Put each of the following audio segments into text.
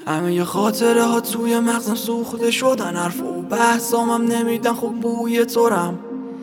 همه ی خاطره ها توی مغزم سوخته شدن، حرف و بحثامم نمیدن خوب بوی تورم.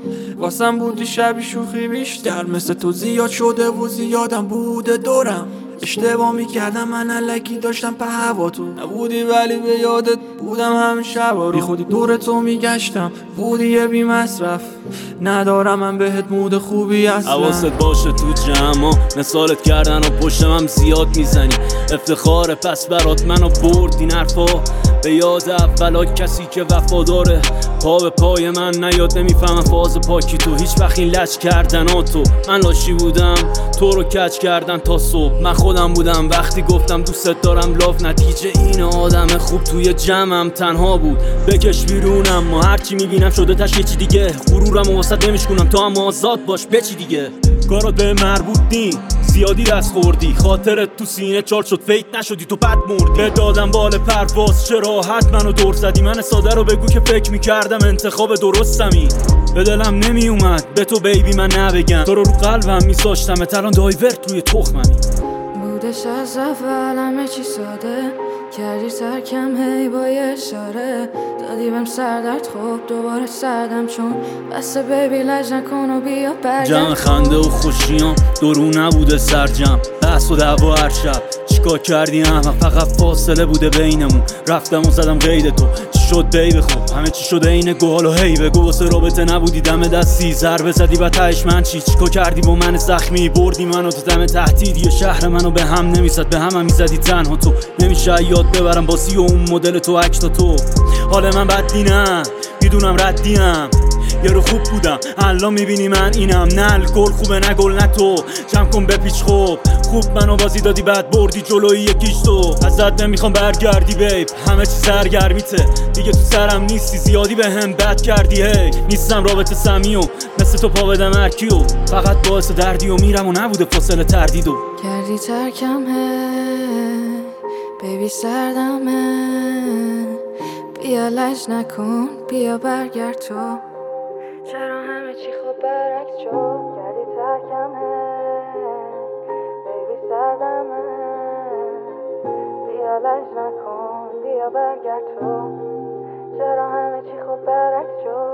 واسم بودی شبی شوخی بیشتر، مثل تو زیاد شده و زیادم بوده دورم. اشتباه میکردم من الکی داشتم په هوا، تو نبودی ولی به یادت بودم همه شبا. بی خودی دور تو میگشتم، بودی یه بی مصرف، ندارم من بهت مود خوبی اصلا. حواست باشه تو جمع مثالت کردن و پشتم زیاد میزنی، افتخار پس برات منو برد این حرفا به یاد اولا. کسی که وفاداره پا به پای من نیاد، نمیفهمم فاز پاکی تو هیچ وقت این لج کردن ها. تو من لاشی بودم تو رو کج کردن تا صبح، من خودم بودم وقتی گفتم دوست دارم لاف. نتیجه این آدم خوب توی جمعم تنها بود، بکش بیرونم. ما هرچی میبینم شده تش یه چی دیگه، غرورم و واسط نمیشکنم تا هم آزاد باش بچی دیگه. کارات به مربوط نی، زیادی دست خوردی، خاطرت تو سینه چال شد فیک نشدی تو بد مردی. به دادم بال پرواز چه راحت منو دور زدی، من ساده رو بگو که فکر میکردم انتخاب درستمی. به دلم نمی اومد به تو بیبی من نبگم، تو رو قلبم میساشتم الان دایورت روی تخممی. بودش از اول همه چی ساده، کردی ترکم هی با یه اشاره، دادی بهم سردرد خوب دوباره سردم چون بسه بیبی لج نکن و بیا برگرد. جمع خنده و خوشیام دورو نبوده سرجم، بحث و دعوا هر شب چیکار کردی احمق، فقط فاصله بوده بینمون، رفتم و زدم قید تو. چی شد بیبه خوب همه چی شده اینه گوهال و هی بگو واسه رابطه نبودی دم دستی، ضربه زدی و تهش من چیکار کردی با من زخمی، بردی منو تو دم تهدید. یه شهر منو به هم نمیزد به هم میزدی تنها تو، نمیشه یاد ببرم باسی و اون مدل تو عکس تو. حال من بدی نه میدونم ردیم، یه رو خوب بودم الان میبینی من اینم، نه الکل خوبه نه گل نه تو، جمع کن بپیچ خوب منو بازی دادی بعد بردی جلوی یکیش تو. ازت نمیخوام برگردی بیب همه چی سرگرمیته دیگه، تو سرم نیستی زیادی به هم بد کردی. هی نیستم رابطه سمی و مثل تو پا بدم هرکیو، فقط باعث دردی و میرم و نبوده فاصله تردیدو. کردی ترکم هی بیبی سردمه، بیا لج نکن بیا برگرد تو، چرا همه چی خوب برعکس شد. کردی ترکم بیبی سردمه، بیا لج نکن بیا برگرد تو، چرا همه چی خوب برعکس شد.